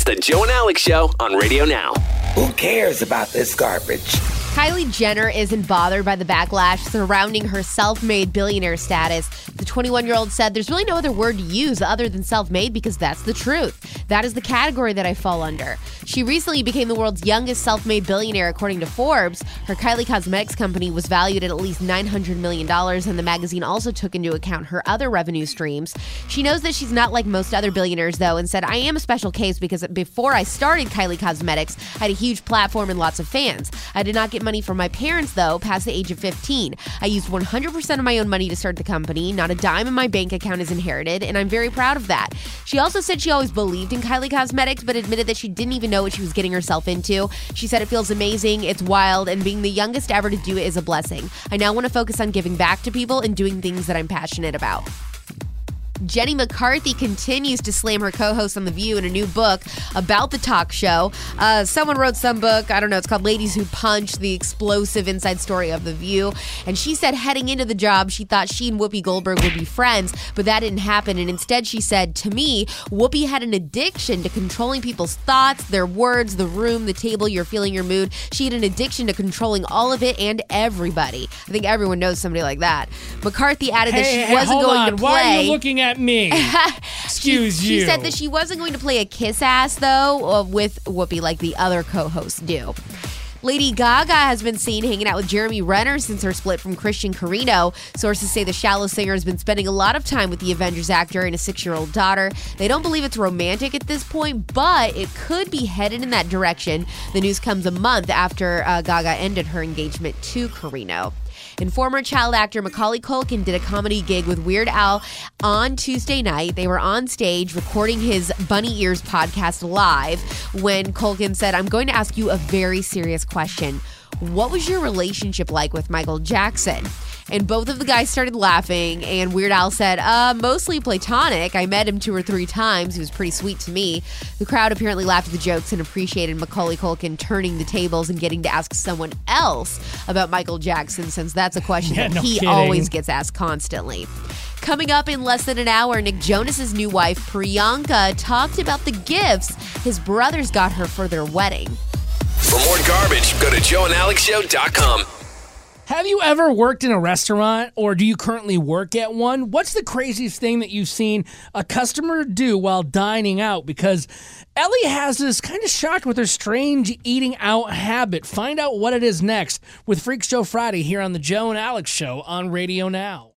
the Joe and Alex Show on Radio Now. Who cares about this garbage? Kylie Jenner isn't bothered by the backlash surrounding her self-made billionaire status. The 21-year-old said, "There's really no other word to use other than self-made because that's the truth. That is the category that I fall under." She recently became the world's youngest self-made billionaire, according to Forbes. Her Kylie Cosmetics company was valued at least $900 million, and the magazine also took into account her other revenue streams. She knows that she's not like most other billionaires, though, and said, "I am a special case because before I started Kylie Cosmetics, I had a huge platform and lots of fans. I did not get money from my parents, though, past the age of 15. I used 100% of my own money to start the company. Not a dime in my bank account is inherited, and I'm very proud of that." She also said she always believed in Kylie Cosmetics, but admitted that she didn't even know what she was getting herself into. She said, "It feels amazing, it's wild, and being the youngest ever to do it is a blessing. I now want to focus on giving back to people and doing things that I'm passionate about." Jenny McCarthy continues to slam her co-host on The View in a new book about the talk show. Someone wrote some book, I don't know, it's called Ladies Who Punch, the explosive inside story of The View. And she said heading into the job, she thought she and Whoopi Goldberg would be friends, but that didn't happen. And instead, she said, "To me, Whoopi had an addiction to controlling people's thoughts, their words, the room, the table, your feeling, your mood. She had an addiction to controlling all of it and everybody." I think everyone knows somebody like that. McCarthy added that she wasn't going to play. Why are you looking at me? Excuse you. She said that she wasn't going to play a kiss ass, though, with Whoopi like the other co-hosts do. Lady Gaga has been seen hanging out with Jeremy Renner since her split from Christian Carino. Sources say the Shallow singer has been spending a lot of time with the Avengers actor and a 6-year-old daughter. They don't believe it's romantic at this point, but it could be headed in that direction. The news comes a month after Gaga ended her engagement to Carino. And former child actor Macaulay Culkin did a comedy gig with Weird Al on Tuesday night. They were on stage recording his Bunny Ears podcast live when Culkin said, "I'm going to ask you a very serious question. What was your relationship like with Michael Jackson?" And both of the guys started laughing, and Weird Al said, "Mostly platonic. I met him 2 or 3 times. He was pretty sweet to me." The crowd apparently laughed at the jokes and appreciated Macaulay Culkin turning the tables and getting to ask someone else about Michael Jackson, since that's a question that he always gets asked constantly. Coming up in less than an hour, Nick Jonas's new wife, Priyanka, talked about the gifts his brothers got her for their wedding. For more garbage, go to joeandalexshow.com. Have you ever worked in a restaurant, or do you currently work at one? What's the craziest thing that you've seen a customer do while dining out? Because Ellie has us kind of shocked with her strange eating out habit. Find out what it is next with Freak Show Friday here on the Joe and Alex Show on Radio Now.